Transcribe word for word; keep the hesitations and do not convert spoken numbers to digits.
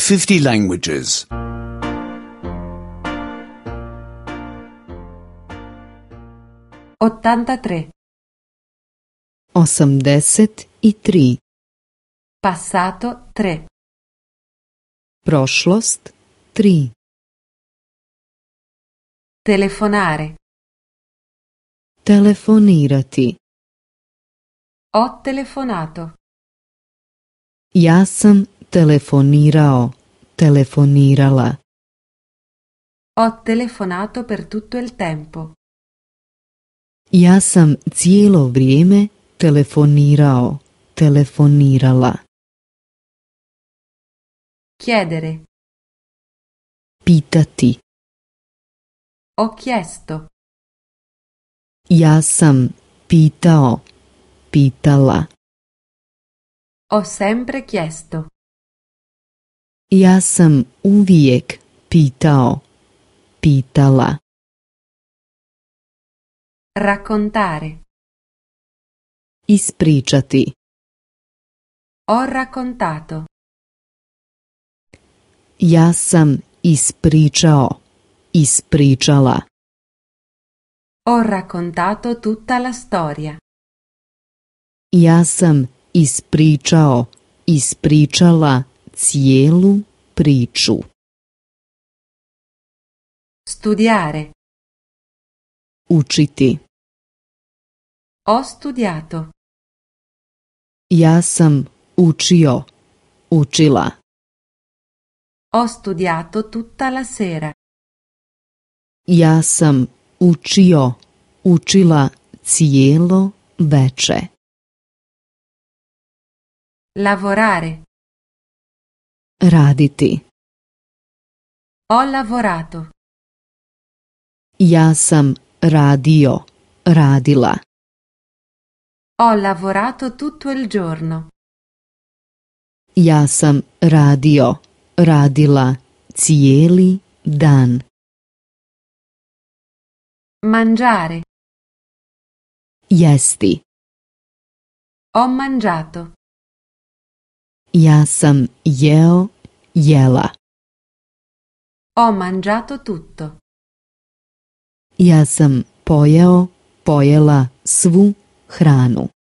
fifty languages. ottantatré. osamdeset tri. Passato tre. Prošlost tri. Telefonare. Telefonirati. Ho telefonato. Ja sam telefonirao, telefonirala. Ho telefonato per tutto il tempo. Ja sam cijelo vrijeme telefonirao, telefonirala. Chiedere. Pitati. Ho chiesto. Ja sam pitao, pitala. Ho sempre chiesto. Ja sam uvijek pitao, pitala. Raccontare. Ispričati. Ho raccontato. Ja sam ispričao, ispričala. Ho raccontato tutta la storia. Ja sam ispričao, ispričala cijelu priču. Studiare. Učiti. Ho studiato. Ja sam učio, učila. Ho studiato tutta la sera. Ja sam učio, učila cijelo veče. Lavorare. Raditi. Ho lavorato. Ja sam radio, radila. Ho lavorato tutto il giorno. Ja sam radio, radila cijeli dan. Mangiare. Jesti. Ho mangiato. Ja sam jeo, jela. Ho mangiato tutto. Ja sam pojeo, pojela svu hranu.